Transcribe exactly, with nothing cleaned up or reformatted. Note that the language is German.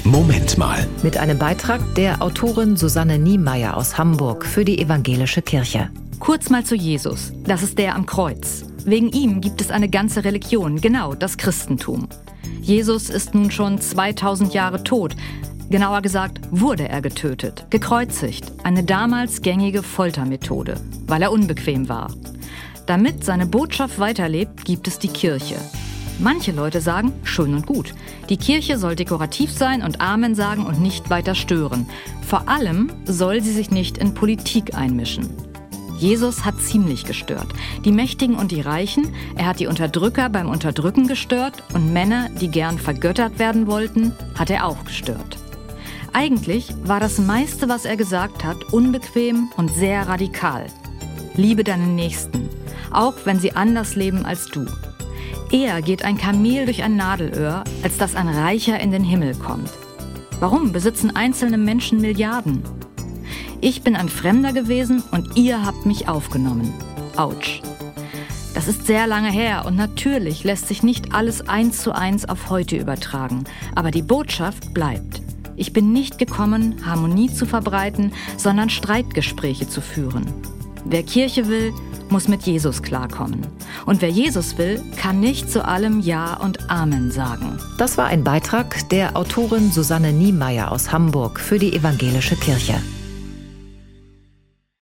Moment mal. Mit einem Beitrag der Autorin Susanne Niemeyer aus Hamburg für die Evangelische Kirche. Kurz mal zu Jesus. Das ist der am Kreuz. Wegen ihm gibt es eine ganze Religion, genau das Christentum. Jesus ist nun schon zweitausend Jahre tot. Genauer gesagt, wurde er getötet, gekreuzigt. Eine damals gängige Foltermethode, weil er unbequem war. Damit seine Botschaft weiterlebt, gibt es die Kirche. Manche Leute sagen, schön und gut. Die Kirche soll dekorativ sein und Amen sagen und nicht weiter stören. Vor allem soll sie sich nicht in Politik einmischen. Jesus hat ziemlich gestört. Die Mächtigen und die Reichen, er hat die Unterdrücker beim Unterdrücken gestört und Männer, die gern vergöttert werden wollten, hat er auch gestört. Eigentlich war das meiste, was er gesagt hat, unbequem und sehr radikal. Liebe deinen Nächsten, auch wenn sie anders leben als du. Eher geht ein Kamel durch ein Nadelöhr, als dass ein Reicher in den Himmel kommt. Warum besitzen einzelne Menschen Milliarden? Ich bin ein Fremder gewesen und ihr habt mich aufgenommen. Autsch. Das ist sehr lange her und natürlich lässt sich nicht alles eins zu eins auf heute übertragen. Aber die Botschaft bleibt. Ich bin nicht gekommen, Harmonie zu verbreiten, sondern Streitgespräche zu führen. Wer Kirche will, muss mit Jesus klarkommen. Und wer Jesus will, kann nicht zu allem Ja und Amen sagen. Das war ein Beitrag der Autorin Susanne Niemeyer aus Hamburg für die Evangelische Kirche.